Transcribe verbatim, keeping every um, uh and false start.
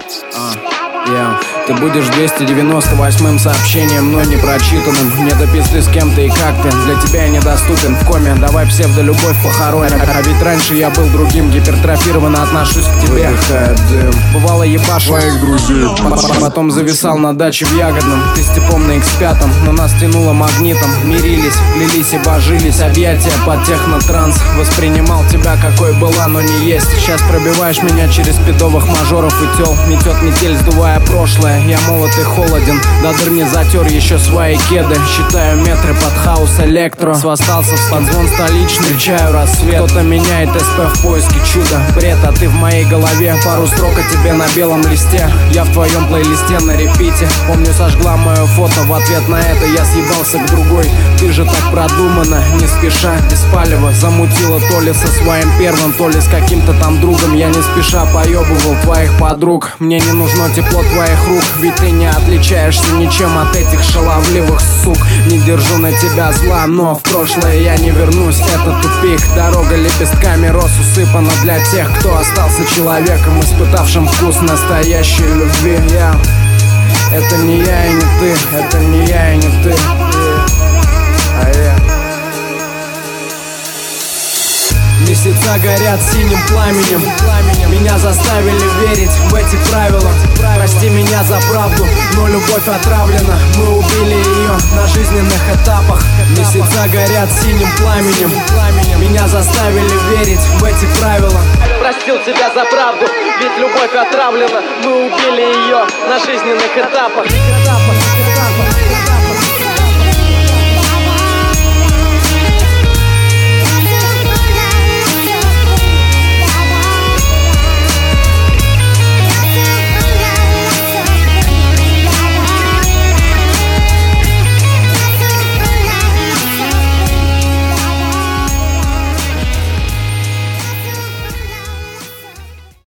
А, yeah. Ты будешь двести девяносто восьмым сообщением, но не прочитанным. Мне до пизды с кем ты и как ты. Для тебя я недоступен в коме. Давай псевдолюбовь похороним. А ведь раньше я был другим. Гипертрофированно отношусь к тебе. Выдыхает дым. Бывало ебашу своих друзей. Потом зависал на даче в Ягодном. Ты с типом на икс пять, но нас тянуло магнитом. Мирились, клялись и божились. Объятия под технотранс. Воспринимал тебя какой была, но не есть. Сейчас пробиваешь меня через пидовых мажоров и тел. Метет метель, сдувая прошлое. Я молод и холоден, до дыр не затер еще свои кеды. Считаю метры под хаос электро. Свостался в спанзвон столичный, встречаю рассвет. Кто-то меняет СП в поиске чуда. Бред, а ты в моей голове. Пару строк о тебе на белом листе. Я в твоем плейлисте на репите. Помню, сожгла мое фото. В ответ на это я съебался к другой. Ты же так продуманно, не спеша, без палева. Замутила то ли со своим первым, то ли с каким-то там другом. Я не спеша поебывал твоих подруг. Мне не нужно тепло твоих рук, ведь ты не отличаешься ничем от этих шаловливых сук. Не держу на тебя зла, но в прошлое я не вернусь. Это тупик, дорога лепестками роз усыпана для тех, кто остался человеком, испытавшим вкус настоящей любви. Я... Это не я и не ты, это не я и не ты. А я... Месяца горят синим пламенем. Меня заставили верить в эти правила. Прости меня за правду, но любовь отравлена. Мы убили ее на жизненных этапах. Месяца горят синим пламенем. Меня заставили верить в эти правила. Простил тебя за правду, ведь любовь отравлена. Мы убили ее на жизненных этапах.